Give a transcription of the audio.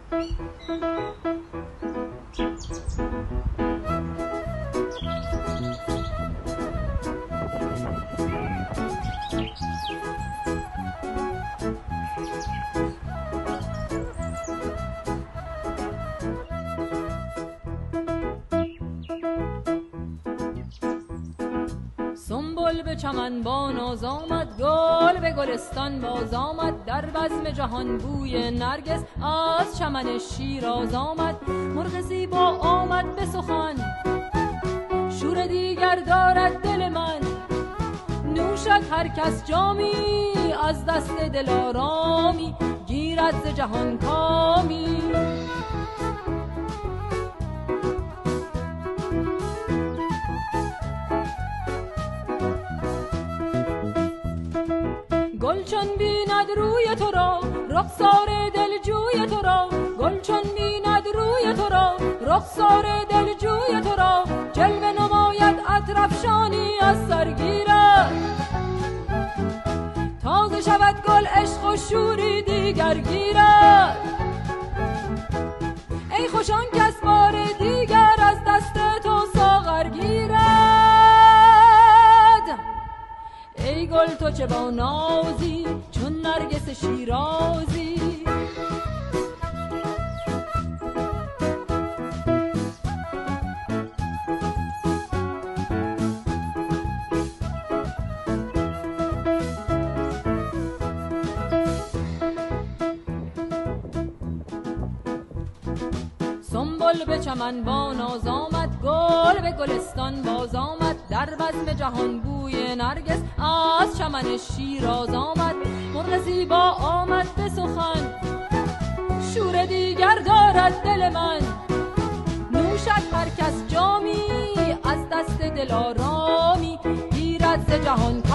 سنبل به چمن با ناز آمد، گل به گلستان باز آمد، در بزم جهان بوی نرگس از چمن شیراز آمد. مرغ زیبا آمد به سخن، شور دیگر دارد دل من، نوشد هر کس جامی از دست دلارامی، گیرد ز جهان کامی. گل چون بیند روی تو را، رخسار دلجوی تو را، گل چون بیند روی تو را، رخسار دلجوی تو را، جلوه نماید عطرافشانی از سرگیرد. تازه شود گل عشق و شوری دیگر گیرد. ای خوش آن کس بار دیگر از دست تو ساغر گیرد. ای گل تو چه با نازی چون نرگس شیرازی. سنبل به چمن با ناز آمد، گل به گلستان باز آمد، در بزم جهان بوی نرگس از چمن شیراز آمد. مرغ زیبا آمد به سخن، شور دیگر دارد دل من، نوشد هر کس جامی از دست دلارامی، گیرد ز جهان